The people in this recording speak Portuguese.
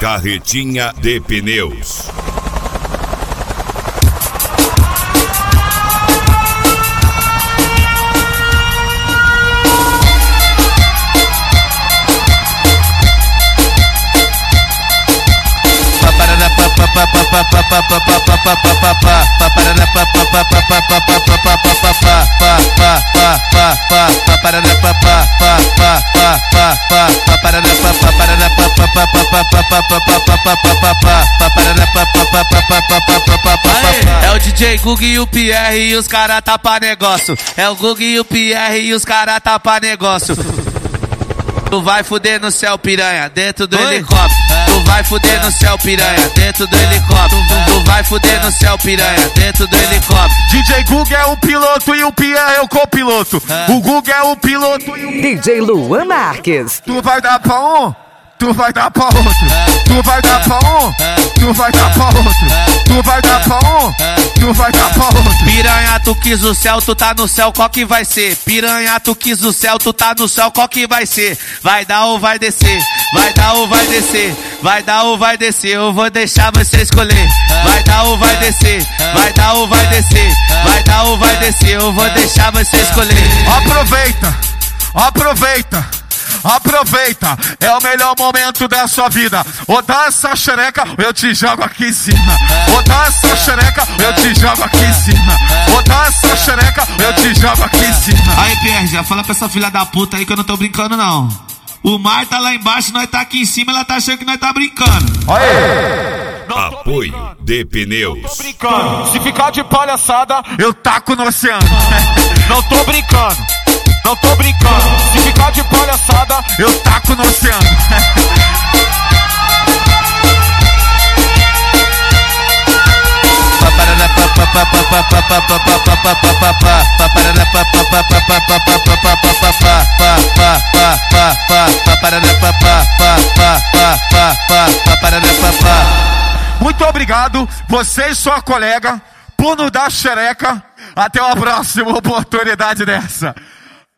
Carretinha de Pneus. É o DJ Gug e o Pierre e os cara tá pra negócio. É o Gug e o Pierre e os cara tá pra negócio. Tu vai fuder no céu, piranha, dentro do helicóptero. Tu vai fuder no céu, piranha, dentro do helicóptero. Tu vai fuder no céu, piranha, dentro do helicóptero. DJ Gug é o piloto e o Pierre é o copiloto. O Gug é o piloto e o DJ Luan Marques. Tu vai dar pra um, tu vai dar pra outro. Tu vai dar pra um, tu vai dar pra outro. Tu vai dar pra um, tu vai dar pra outro. Piranha, tu quis o céu, tu tá no céu, qual que vai ser? Piranha, tu quis o céu, tu tá no céu, qual que vai ser? Vai dar ou vai descer? Vai dar ou vai descer? Vai dar ou vai descer? Eu vou deixar você escolher. Vai dar ou vai descer? Vai dar ou vai descer? Vai dar ou vai descer? Eu vou deixar você escolher. Aproveita, aproveita. Aproveita, é o melhor momento da sua vida. Ou dá essa xereca, eu te jogo aqui em cima. Ou dá essa xereca, eu te jogo aqui em cima. Ou dá essa xereca, eu te jogo aqui em cima. Aí, Pierre, já fala pra essa filha da puta aí que eu não tô brincando, não. O mar tá lá embaixo, nós tá aqui em cima, ela tá achando que nós tá brincando. Aí. Apoio de Pneus. Tô brincando, se ficar de palhaçada, eu taco no oceano. Não tô brincando, não tô brincando. Se ficar de palhaçada, eu taco no oceano. Muito obrigado, você e sua colega, por nos dar xereca. Até uma próxima oportunidade dessa.